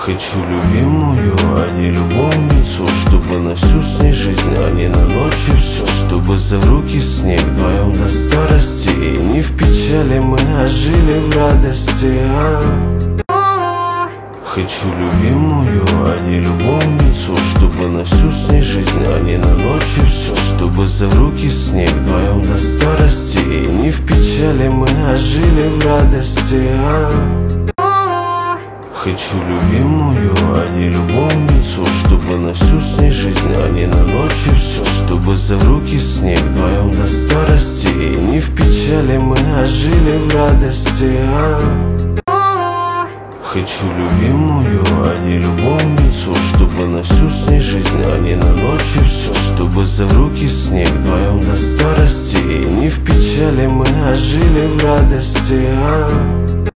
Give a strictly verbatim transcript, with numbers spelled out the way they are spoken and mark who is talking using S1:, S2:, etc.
S1: Хочу любимую, а не любовницу, чтобы на всю с ней жизнь, а не на ночь и все. Чтобы за руки с ней вдвоем до старости, и не в печали мы, а жили в радости, а? Хочу любимую, а не любовницу, чтобы на всю с ней жизнь, а не на ночь и все. Чтобы за руки с ней вдвоем до старости, и не в печали мы, а жили в радости, а? Хочу любимую, а не любовницу, чтобы на всю с ней жизнь, а не на ночь и все. Чтобы за руки с ней вдвоем до старости, и не в печали мы, а жили в радости, а? Хочу любимую, а не любовницу, чтобы на всю с ней жизнь, а не на ночь и все. Чтобы за руки с ней вдвоем до старости, и не в печали мы, а жили в радости, а?